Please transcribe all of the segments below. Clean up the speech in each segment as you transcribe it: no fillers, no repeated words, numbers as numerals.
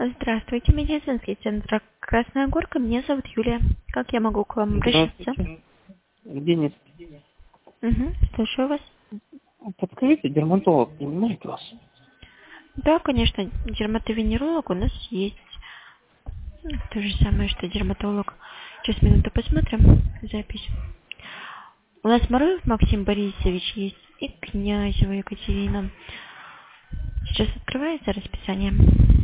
Здравствуйте, медицинский центр Красная Горка. Меня зовут Юлия. Как я могу к вам обращаться? Здравствуйте. Денис, Слушаю вас. подскажите, дерматолог принимает вас? Да, конечно, дерматовенеролог у нас есть. То же самое, что дерматолог. Сейчас, минуту посмотрим запись. У нас Маруев Максим Борисович есть и Князева Екатерина. Сейчас открывается расписание.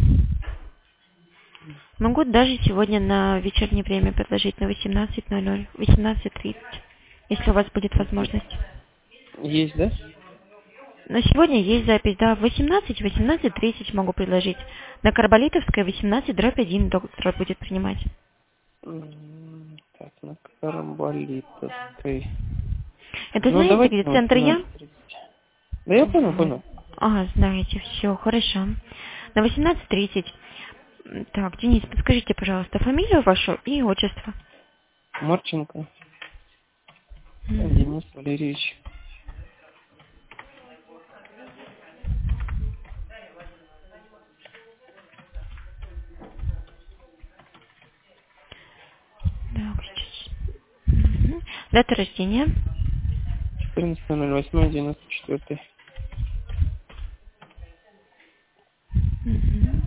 Могу даже сегодня на вечернее время предложить на 18:00, 18:30, если у вас будет возможность. Есть, да? На сегодня есть запись, да, в 18:30 могу предложить. На Карболитовской 18/1 доктор будет принимать. Так, на Карболитовской. Это Ну, знаете, давайте где на центр Я? 18:30. Да я понял. Ага, знаете, все, хорошо. На 18:30. Так, Денис, подскажите, пожалуйста, фамилию вашу и отчество. Марченко Мгм. Денис Валерьевич. Так, сейчас. Мгм. Дата рождения. 14.08.94. Мгм.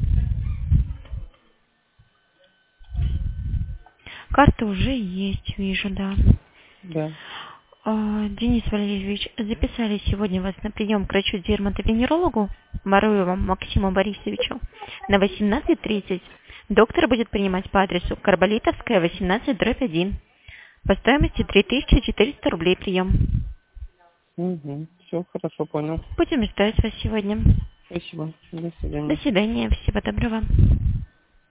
Карта уже есть, вижу, да. Да. Денис Валерьевич, записали сегодня вас на прием к врачу-дерматовенерологу Маруеву Максиму Борисовичу на 18:30. Доктор будет принимать по адресу Карболитовская, 18/1. По стоимости 3400 рублей прием. Все, хорошо, понял. Будем ждать вас сегодня. Спасибо. До До свидания. свидания, всего доброго.